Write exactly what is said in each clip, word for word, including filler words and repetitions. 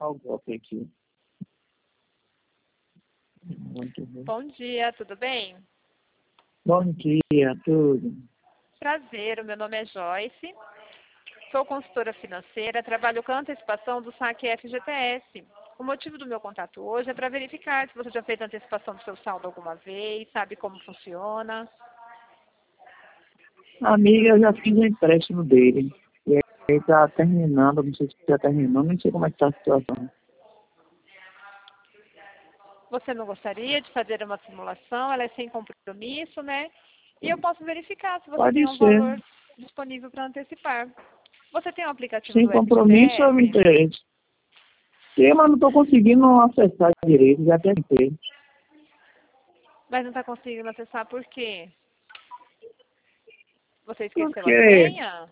o golpe aqui. Muito bem. Bom dia, tudo bem? Bom dia, tudo. Prazer, o meu nome é Joyce. Sou consultora financeira, trabalho com a antecipação do saque F G T S. O motivo do meu contato hoje é para verificar se você já fez a antecipação do seu saldo alguma vez, sabe como funciona. Amiga, eu já fiz o empréstimo dele. E ele está terminando, não sei se já terminou, não sei como é que está a situação. Você não gostaria de fazer uma simulação? Ela é sem compromisso, né? E eu posso verificar se você Pode tem um ser. valor disponível para antecipar. Você tem o aplicativo Sem do compromisso, eu me F G T S? interesso. Sim, mas não estou conseguindo acessar direito, já tentei. Mas não está conseguindo acessar por quê? Você esqueceu a Porque... senha?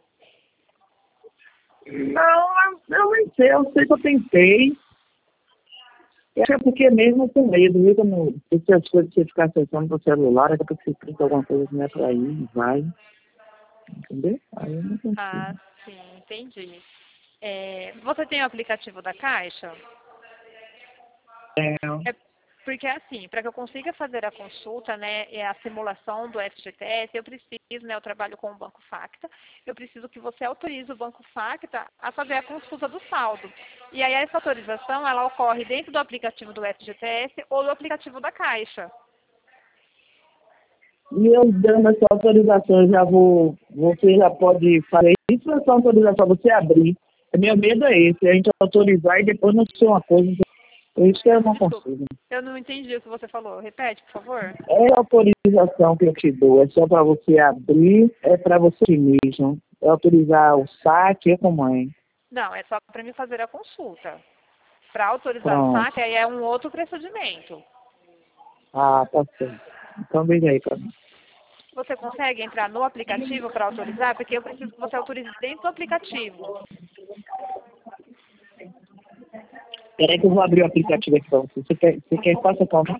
Não, eu nem sei, eu sei que eu tentei. Eu acho que é porque mesmo com medo, viu? Como essas coisas que você ficar acessando pro celular, é que você clica alguma coisa que não é pra ir, vai. Entendeu? Aí eu não Ah, consigo. sim, entendi. É, você tem o aplicativo da Caixa? É, É porque assim, para que eu consiga fazer a consulta, né, e a simulação do F G T S, eu preciso, né, eu trabalho com o Banco Facta, eu preciso que você autorize o Banco Facta a fazer a consulta do saldo. E aí essa autorização, ela ocorre dentro do aplicativo do F G T S ou do aplicativo da Caixa. e eu dando essa autorização, eu já vou, você já pode fazer isso, essa autorização, você abrir. O meu medo é esse, a gente autorizar e depois não ser uma coisa. Isso que eu não Desculpa, consigo. eu não entendi o que você falou. Repete, por favor. É a autorização que eu te dou, é só para você abrir, é para você mesmo. É autorizar o saque, é como é. Não, é só para mim fazer a consulta. Para autorizar o Pronto. saque, aí é um outro procedimento. Ah, tá certo. Então veja aí para mim. Você consegue entrar no aplicativo para autorizar? Porque eu preciso que você autorize dentro do aplicativo. Peraí que eu vou abrir o aplicativo aqui para você. Você quer, você quer que faça como?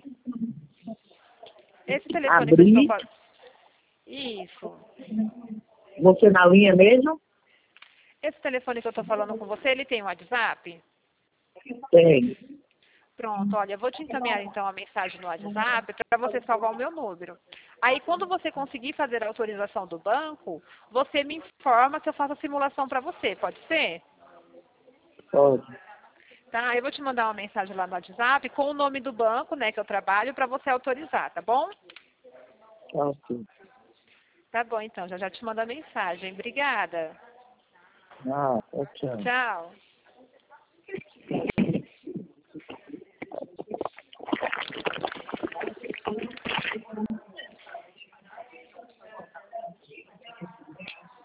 Esse telefone que eu estou Abrir, falando. Isso. você na linha mesmo? Esse telefone que eu estou falando com você, ele tem um WhatsApp? Tem. Pronto, olha, eu vou te encaminhar então a mensagem no WhatsApp para você salvar o meu número. Aí quando você conseguir fazer a autorização do banco, você me informa que eu faço a simulação para você, pode ser? Pode. Tá, eu vou te mandar uma mensagem lá no WhatsApp com o nome do banco, né, que eu trabalho, para você autorizar, tá bom? Tá ok. Tá bom, então, já já te mando a mensagem. Obrigada. Ah, tá, tchau. Tchau.